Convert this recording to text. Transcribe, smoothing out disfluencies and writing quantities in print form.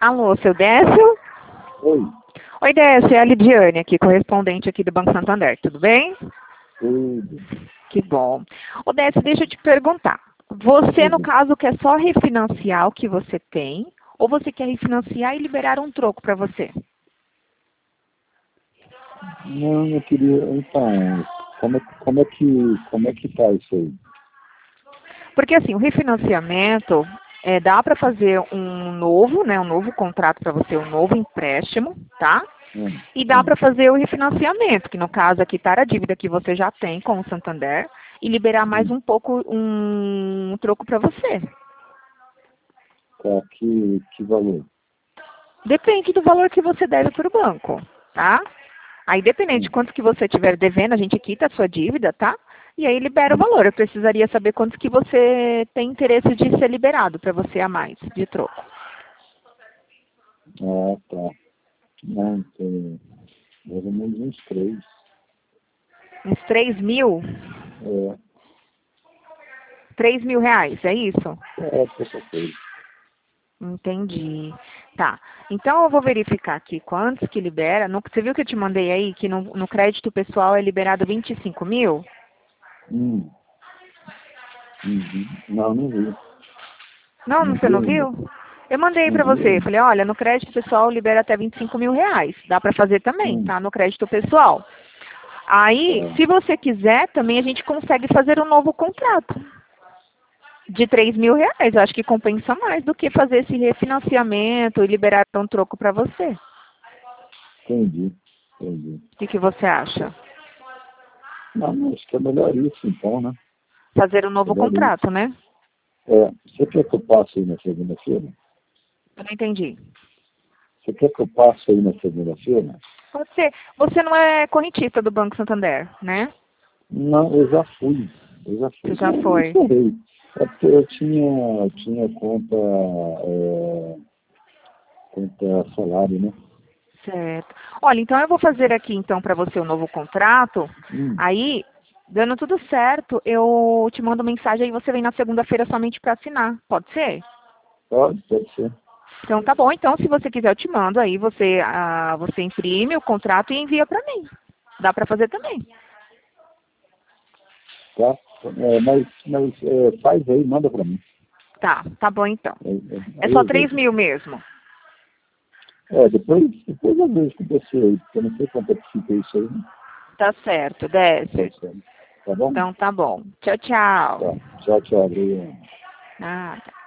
Alô, seu Décio? Oi. Oi, Décio, é a Lidiane aqui, correspondente aqui do Banco Santander, tudo bem? Tudo. Que bom. Ô, Décio, deixa eu te perguntar. Você, no Tudo. caso, quer só refinanciar o que você tem, ou você quer refinanciar e liberar um troco para você? Não, eu queria. Então, como é que tá isso aí? Porque, assim, o refinanciamento, dá para fazer um novo, né, um novo contrato para você, um novo empréstimo, tá? E dá Sim. para fazer o refinanciamento, que no caso é quitar a dívida que você já tem com o Santander e liberar mais Sim. um pouco, um troco para você. Tá, que valor? Depende do valor que você deve para o banco, tá? Aí, dependendo de Sim. quanto que você estiver devendo, a gente quita a sua dívida, tá? E aí libera o Sim. valor. Eu precisaria saber quanto que você tem interesse de ser liberado para você a mais de troco. Ah, tá. Não, tem mais ou menos uns 3. Uns 3.000? É, 3.000 reais, é isso? essa coisa. Entendi. Tá. Então eu vou verificar aqui quantos que libera. Você viu que eu te mandei aí que no crédito pessoal é liberado 25 mil? Uhum. Não, não vi. Não, Não você vi não ainda. viu? Eu mandei Não pra vi você. ainda. Falei, olha, no crédito pessoal libera até 25 mil reais. Dá pra fazer também, Hum, tá? No crédito pessoal. Aí, tá. se você quiser, também a gente consegue fazer um novo contrato de 3.000 reais. Eu acho que compensa mais do que fazer esse refinanciamento e liberar um troco pra você. Entendi. Entendi. O que que você acha? Não, acho que é melhor isso então, né? Fazer um novo Melhor isso. contrato, né? Você quer que eu passe aí na segunda-feira? Eu não entendi. Você quer que eu passe aí na segunda-feira? Você não é correntista do Banco Santander, né? Não, eu já fui. Eu já Você fui. já Não, eu foi. esperei. É porque eu tinha conta salário, né? Certo. Olha, então eu vou fazer aqui então para você o novo contrato. Hum, Aí, dando tudo certo, eu te mando mensagem e você vem na segunda-feira somente para assinar. Pode ser? pode ser. Então tá bom. Então, se você quiser, eu te mando. Aí você imprime o contrato e envia para mim. Dá para fazer também. Tá? Mas faz aí, manda para mim. Tá bom então. É Aí só eu 3 vejo. mil mesmo. Depois eu vejo com você aí, porque eu não sei quanto é que fica isso aí, né? Tá certo, desce. Pode ser. Tá bom? Então tá bom. Tchau, tchau. Tá. Tchau, tchau, Adriano. Nada.